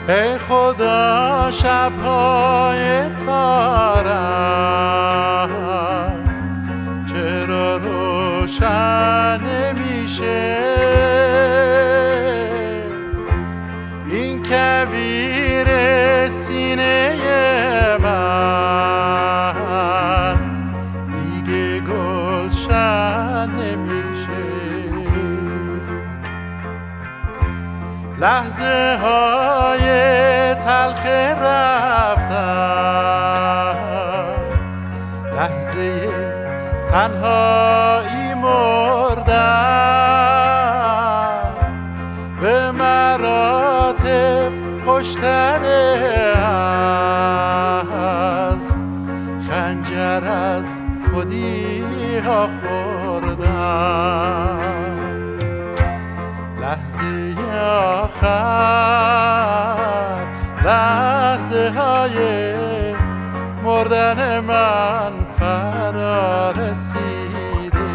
ای خدا شب‌های تارم چرا روشن نمیشه؟ این کویر سینه من دیگه گلشن نمیشه. لحظه های تلخ رفتن، لحظه تنهایی مردن به مراتب خوشتر از خنجر از خودی ها خوردن. لحظه آخر، لحظه های مردن من فرا رسیده.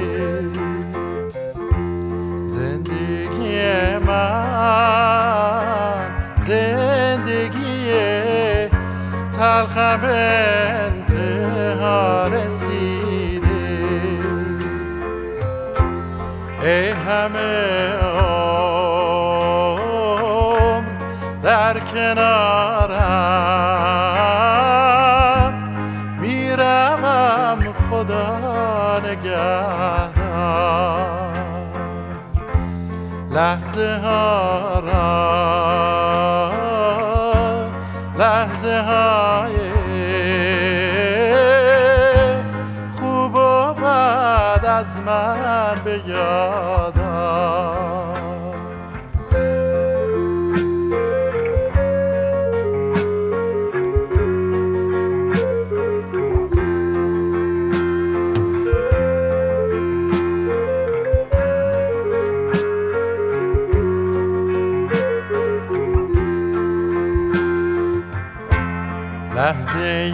زندگی من زندگی تلخم انتها رسیده. ای همه عمر در کنارم میروم، خدا نگهدار. لحظه ها را، لحظه های خوب و بد از من به یاد آر. لحظه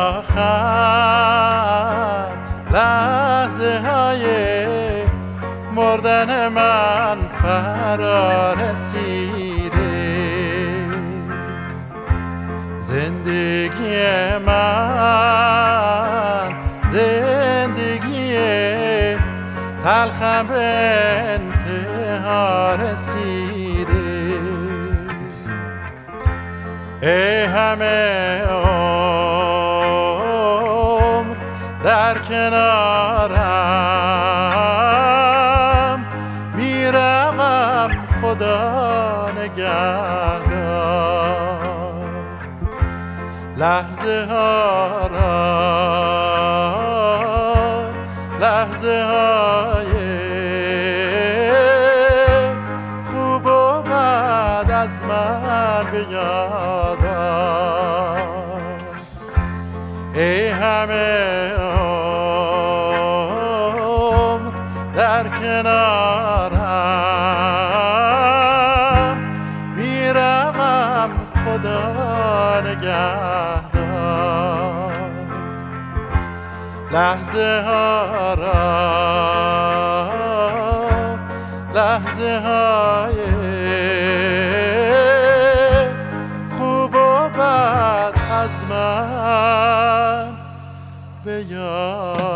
آخر، لحظه های مردن من فرا رسیده. زندگی من زندگی تلخم به انتها رسیده. ای همه عمر در کنارم میروم، خدا نگهدار. لحظه ها را، لحظه های خوب و بد از من به یاد آر. ای همه عمر در کنارم میروم، خدا نگهدار. لحظه ها را، لحظه های خوب و بد از من به یاد